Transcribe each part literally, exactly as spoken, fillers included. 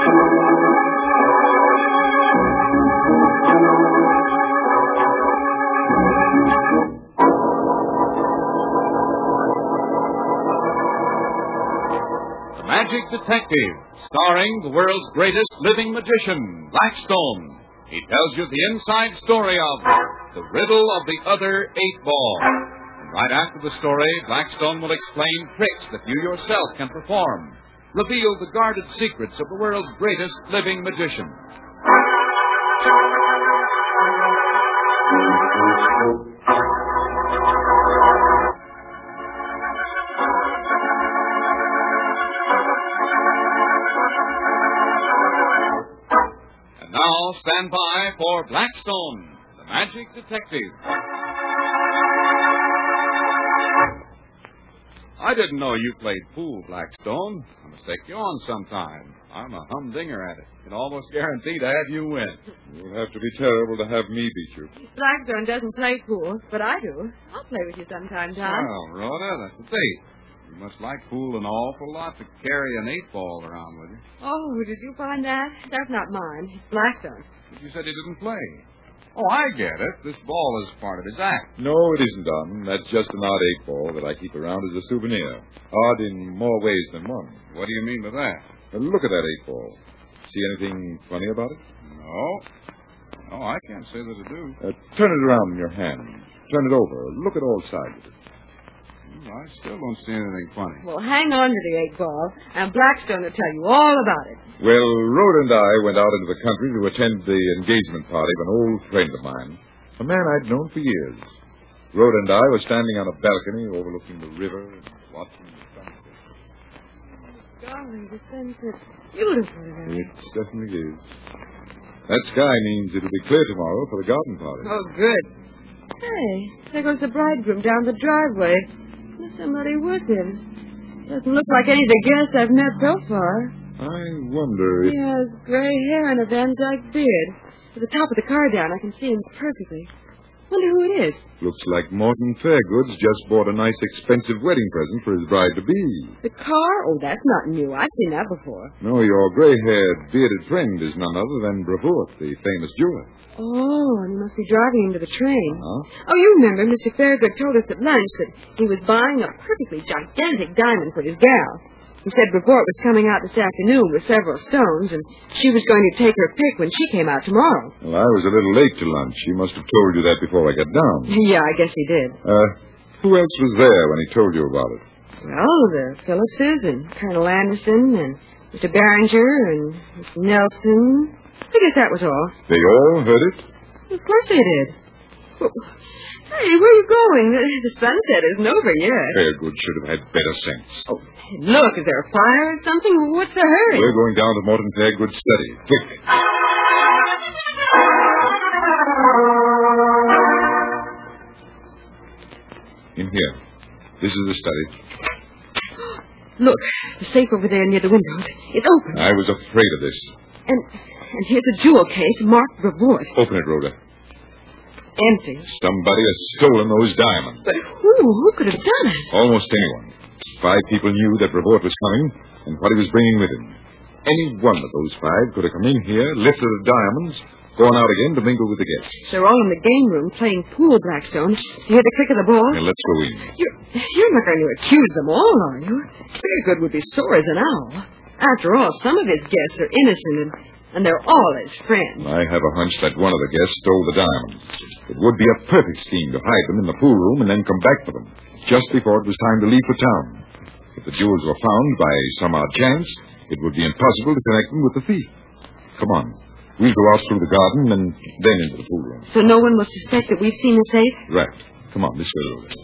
Magic Detective, starring the world's greatest living magician, Blackstone. He tells you the inside story of The Riddle of the Other Eight Ball. And right after the story, Blackstone will explain tricks that you yourself can perform, reveal the guarded secrets of the world's greatest living magician. Now stand by for Blackstone, the Magic Detective. I didn't know you played pool, Blackstone. I must take you on sometime. I'm a humdinger at it. Can almost guarantee to have you win. You'll have to be terrible to have me beat you. Blackstone doesn't play pool, but I do. I'll play with you sometime, Tom. Well, Rhoda, that's a date. You must like pool an awful lot to carry an eight ball around with you. Oh, did you find that? That's not mine. It's Blackstone. But you said he didn't play. Oh, I get it. This ball is part of his act. No, it isn't, Don. That's just an odd eight ball that I keep around as a souvenir. Odd in more ways than one. What do you mean by that? Now, look at that eight ball. See anything funny about it? No. No, I can't say that I do. Uh, turn it around in your hand. Turn it over. Look at all sides of it. I still don't see anything funny. Well, hang on to the eight ball, and Blackstone will tell you all about it. Well, Rhoda and I went out into the country to attend the engagement party of an old friend of mine, a man I'd known for years. Rhoda and I were standing on a balcony overlooking the river and watching the sunset. Oh, golly, the sunset's beautiful today. It certainly is. That sky means it'll be clear tomorrow for the garden party. Oh, good. Hey, there goes the bridegroom down the driveway. There's somebody with him. Doesn't look like any of the guests I've met so far. I wonder if... He has gray hair and a Van Dyke beard. At the top of the car down, I can see him perfectly. Wonder who it is. Looks like Morton Fairgoods just bought a nice expensive wedding present for his bride-to-be. The car? Oh, that's not new. I've seen that before. No, your gray-haired, bearded friend is none other than Brevoort, the famous jeweler. Oh, and he must be driving him to the train. Uh-huh. Oh, you remember Mister Fairgood told us at lunch that he was buying a perfectly gigantic diamond for his gal. He said Brevoort was coming out this afternoon with several stones, and she was going to take her pick when she came out tomorrow. Well, I was a little late to lunch. He must have told you that before I got down. Yeah, I guess he did. Uh, who else was there when he told you about it? Well, the Phillipses and Colonel Anderson and Mister Barringer and Miss Nelson. I guess that was all. They all heard it? Of course they did. Well, hey, where are you going? The, the sunset isn't over yet. Fairgood should have had better sense. Oh, look, is there a fire or something? What's the hurry? We're going down to Morton Fairgood's study. Quick. In here. This is the study. Look, the safe over there near the windows. It's open. I was afraid of this. And and here's a jewel case marked Brevoort. Open it, Rhoda. Empty. Somebody has stolen those diamonds. But who? Who could have done it? Almost anyone. Five people knew that Brevoort was coming and what he was bringing with him. Any one of those five could have come in here, lifted the diamonds, gone out again to mingle with the guests. They're all in the game room playing pool, Blackstone. Do you hear the click of the ball? Now, let's go in. You're, you're not going to accuse them all, are you? Fairgood would be sore as an owl. After all, some of his guests are innocent, and, and they're all his friends. I have a hunch that one of the guests stole the diamonds. It would be a perfect scheme to hide them in the pool room and then come back for them, just before it was time to leave for town. If the jewels were found by some odd chance, it would be impossible to connect them with the thief. Come on. We'll go out through the garden and then into the pool room. So no one will suspect that we've seen the safe? Right. Come on, this way, Rhoda.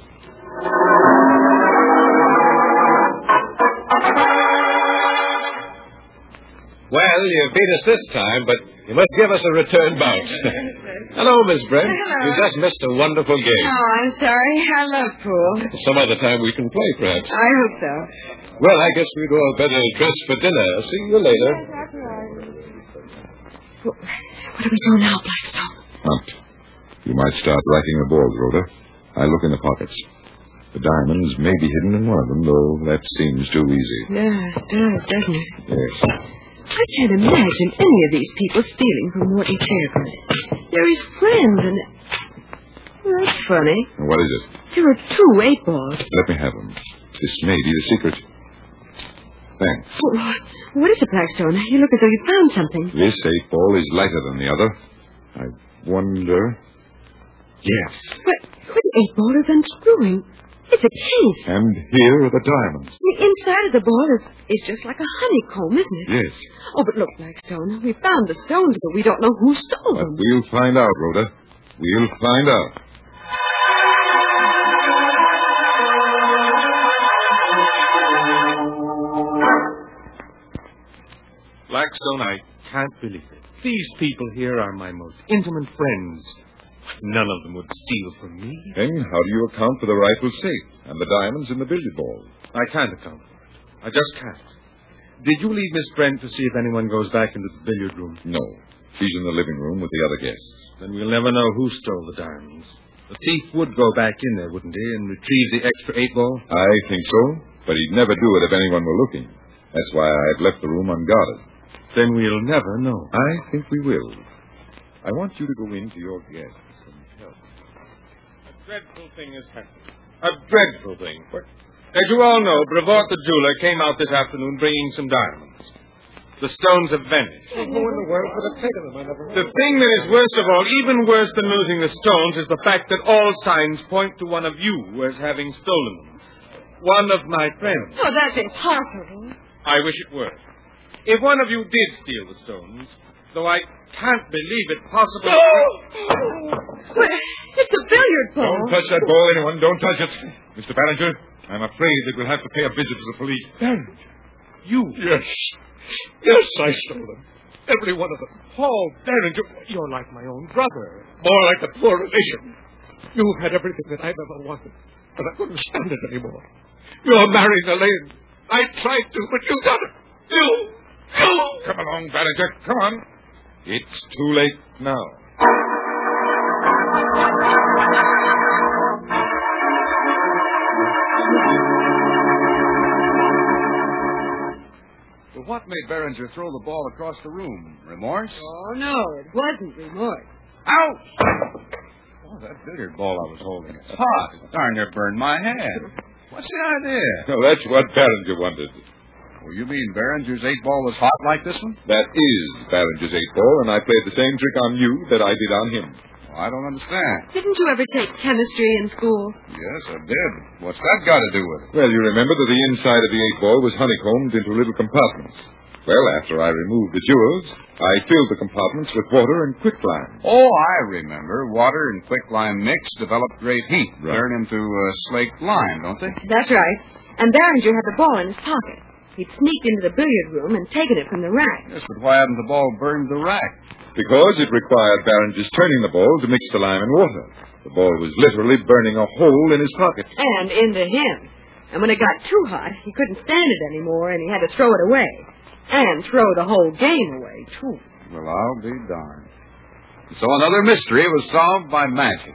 Well, you beat us this time, but you must give us a return bout. Hello, Miss Brent. Hello. You just missed a wonderful game. Oh, I'm sorry. I love pool. Some other time we can play, perhaps. I hope so. Well, I guess we'd all better dress for dinner. See you later. What do we do now, Blackstone? Hunt. You might start racking the balls, Rhoda. I look in the pockets. The diamonds may be hidden in one of them, though that seems too easy. Yeah, it does, doesn't it? Yes. I can't imagine any of these people stealing from Morton Fairgood. They're his friends, and... Well, that's funny. What is it? There are two eight balls. Let me have them. This may be the secret. Thanks. Oh, what is it, Blackstone? You look as though you found something. This eight ball is lighter than the other. I wonder... Yes. But the eight ball is unscrewing. It's a case. And here are the diamonds. The inside of the ball is, is just like a honeycomb, isn't it? Yes. Oh, but look, Blackstone, we found the stones, but we don't know who stole But them. we'll find out, Rhoda. We'll find out. Blackstone, I can't believe it. These people here are my most intimate friends. None of them would steal from me. Then how do you account for the rifle safe and the diamonds in the billiard ball? I can't account for it. I just can't. Did you leave Miss Brent to see if anyone goes back into the billiard room? No. She's in the living room with the other guests. Then we'll never know who stole the diamonds. The thief would go back in there, wouldn't he, and retrieve the extra eight ball? I think so, but he'd never do it if anyone were looking. That's why I've left the room unguarded. Then we'll never know. I think we will. I want you to go in to your guests and help. A dreadful thing has happened. A dreadful thing. What? As you all know, Brevoort the jeweler came out this afternoon bringing some diamonds. The stones have vanished. Who in the world would have taken them? I never heard. The thing that is worst of all, even worse than losing the stones, is the fact that all signs point to one of you as having stolen them. One of my friends. Oh, that's impossible. I wish it were. If one of you did steal the stones, though I can't believe it possible... But it's a billiard ball. Don't touch that ball, anyone. Don't touch it. Mister Ballinger, I'm afraid that we'll have to pay a visit to the police. Barrett. You... Yes. Yes, I stole them. Every one of them. Paul Barringer, you're like my own brother. More like a poor relation. You've had everything that I've ever wanted, but I couldn't stand it anymore. You're marrying Elaine. I tried to, but you got it. You... You... Come along, Ballinger. Come on. It's too late now. But what made Behringer throw the ball across the room? Remorse? Oh, no, it wasn't remorse. Ouch! Oh, that billiard ball I was holding. It's hot. Darn near burned my hand. What's the idea? No, that's what Ballinger wanted. Oh, you mean Behringer's eight ball was hot like this one? That is Ballinger's eight ball, and I played the same trick on you that I did on him. Well, I don't understand. Didn't you ever take chemistry in school? Yes, I did. What's that got to do with it? Well, you remember that the inside of the eight ball was honeycombed into little compartments. Well, after I removed the jewels, I filled the compartments with water and quicklime. Oh, I remember. Water and quicklime mix develop great heat. Right. Turn into uh, slaked lime, don't they? That's right. And Behringer had the ball in his pocket. He'd sneaked into the billiard room and taken it from the rack. Yes, but why hadn't the ball burned the rack? Because it required Behringer's turning the ball to mix the lime and water. The ball was literally burning a hole in his pocket. And into him. And when it got too hot, he couldn't stand it anymore, and he had to throw it away. And throw the whole game away, too. Well, I'll be darned. So another mystery was solved by magic.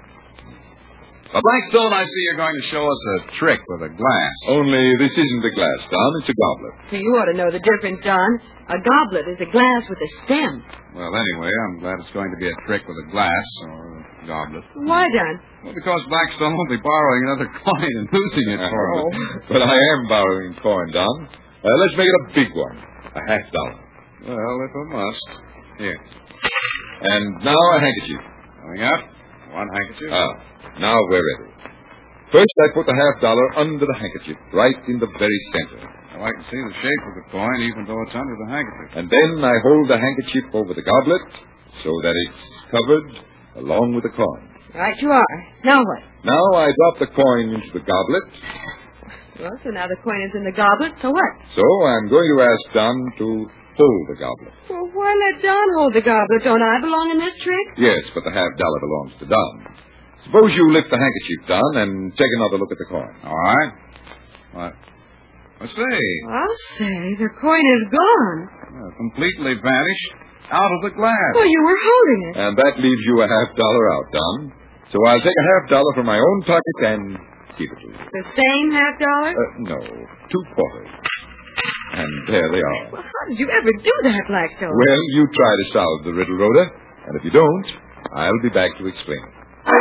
But Blackstone, I see you're going to show us a trick with a glass. Only this isn't a glass, Don. It's a goblet. So you ought to know the difference, Don. A goblet is a glass with a stem. Well, anyway, I'm glad it's going to be a trick with a glass or a goblet. Why, Don? Well, because Blackstone will be borrowing another coin and losing it for Oh. me. But I am borrowing coin, Don. Uh, let's make it a big one. A half dollar. Well, if I must. Here. And now a handkerchief. Coming up. One handkerchief. Ah, now we're ready. First, I put the half dollar under the handkerchief, right in the very center. Well, I can see the shape of the coin, even though it's under the handkerchief. And then I hold the handkerchief over the goblet so that it's covered along with the coin. Right you are. Now what? Now I drop the coin into the goblet. Well, so now the coin is in the goblet, so what? So I'm going to ask Don to hold the goblet. Well, why let Don hold the goblet? Don't I belong in this trick? Yes, but the half dollar belongs to Don. Suppose you lift the handkerchief, Don, and take another look at the coin. All right. What? Let's see. I'll say, the coin is gone. Well, completely vanished out of the glass. Well, you were holding it. And that leaves you a half dollar out, Don. So I'll take a half dollar from my own pocket and give it to you. The same half dollar? Uh, no, two quarters. And there they are. Well, how did you ever do that, Blackstone? Well, you try to solve the riddle, Rhoda. And if you don't, I'll be back to explain it.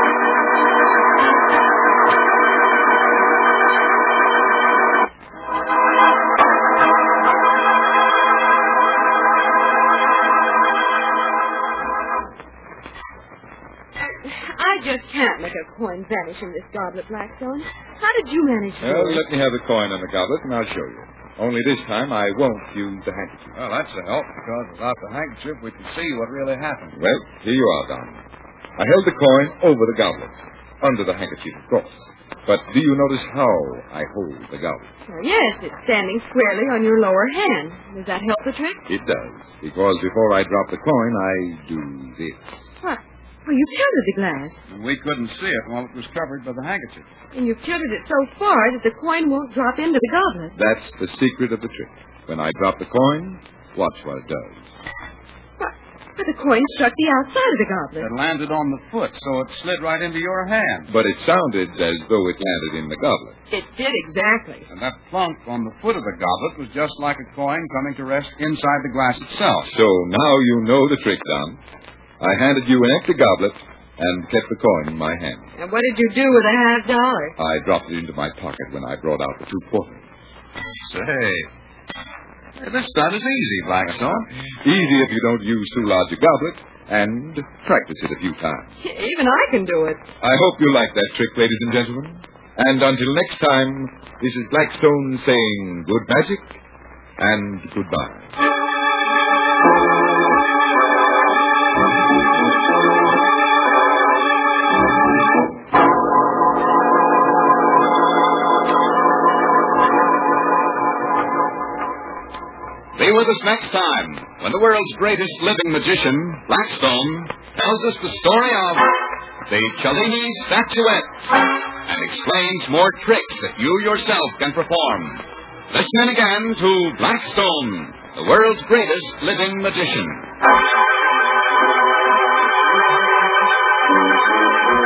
I just can't make a coin vanish in this goblet, Blackstone. How did you manage to Well, do it? let me have the coin and the goblet, and I'll show you. Only this time I won't use the handkerchief. Well, that's a help, because without the handkerchief, we can see what really happened. Well, here you are, Don. I held the coin over the goblet. Under the handkerchief, of course. But do you notice how I hold the goblet? Well, yes, it's standing squarely on your lower hand. Does that help the trick? It does. Because before I drop the coin, I do this. What? Well, you tilted the glass. We couldn't see it while it was covered by the handkerchief. And you've tilted it so far that the coin won't drop into the goblet. That's the secret of the trick. When I drop the coin, watch what it does. But, but the coin struck the outside of the goblet. It landed on the foot, so it slid right into your hand. But it sounded as though it landed in the goblet. It did exactly. And that plunk on the foot of the goblet was just like a coin coming to rest inside the glass itself. So now you know the trick, Don. I handed you an empty goblet and kept the coin in my hand. And what did you do with a half dollar? I dropped it into my pocket when I brought out the two quarters. Say, this stunt is easy, Blackstone. Easy if you don't use too large a goblet and practice it a few times. Even I can do it. I hope you like that trick, ladies and gentlemen. And until next time, this is Blackstone saying good magic and goodbye. Be with us next time when the world's greatest living magician, Blackstone, tells us the story of the Cellini statuette and explains more tricks that you yourself can perform. Listen in again to Blackstone, the world's greatest living magician.